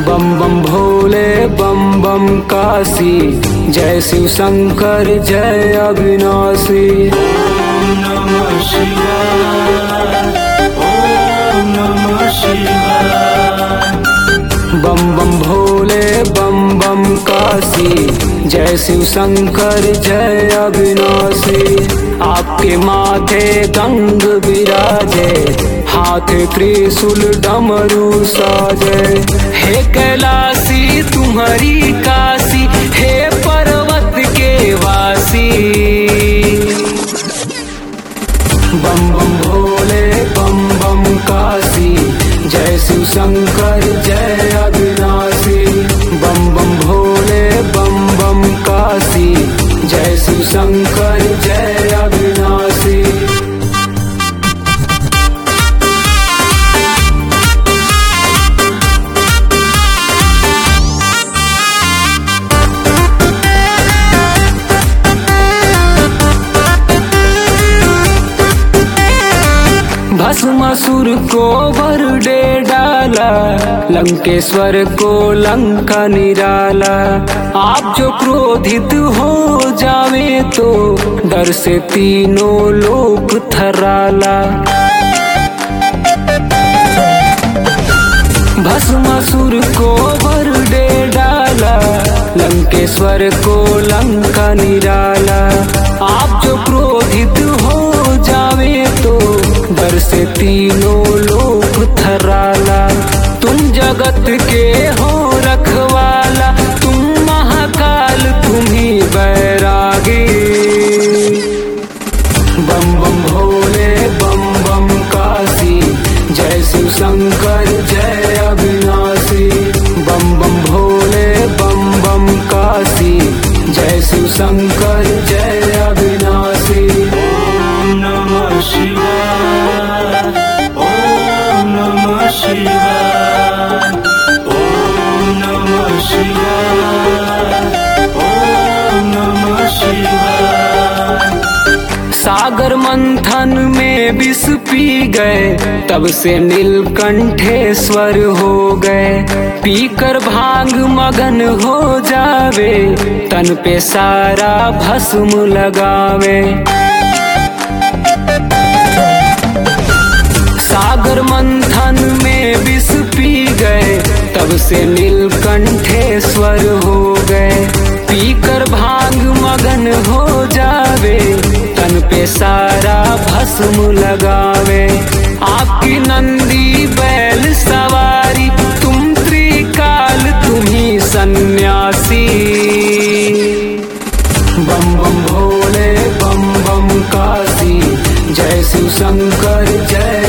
बम बम भोले बम बम काशी, जय शिव शंकर जय अविनाशी। ओम नमः शिवाय, ओम नमः शिवाय। बम बम भोले बम बम काशी, जय शिव शंकर जय अविनाशी। आपके माथे गंग विराजे, हाथे त्रिशूल डमरू साजे। हे कैलाशी तुम्हारी काशी, हे पर्वत के वासी। बम बम भोले बम बम काशी, जय शिव शंकर जय अविनाशी। बम बम भोले बम बम काशी, जय शिव शंकर जय अविनाशी। भस्मासुर को वर दे डाला, लंकेश्वर को लंका निराला। आप जो क्रोधित हो जावे तो, डर से तीनों लोक थराला। भस्मासुर को वर दे डाला, लंकेश्वर को लंका निराला। आप जो क्रोधित हो जावे तो, डर से तीनों लोक थराला। तुम जगत के हो रखवाला, तुम महाकाल तुम ही बैरागी। बम बम भोले बम बम काशी, जय शिव शंकर जय अविनाशी। बम बम भोले बम बम काशी, जय शिव शंकर जय अविनाशी। ओम नमः शिवाय, ओम नमः शिवाय, ओम नमः शिवाय, ओम नमः शिवाय। सागर मंथन में विष पी गए, तब से नीलकंठेश्वर हो गए। पीकर भांग मगन हो जावे, तन पे सारा भस्म लगावे। सागर मंथन में विष पी गए, तब से नीलकंठेश्वर हो गए। पीकर भांग मगन हो जावे, तन पे सारा भस्म लगावे। आपकी नंदी बैल सवारी, तुम त्रिकाल तुम ही सन्यासी। बम बम भोले बम बम काशी, जय शिव शंकर जय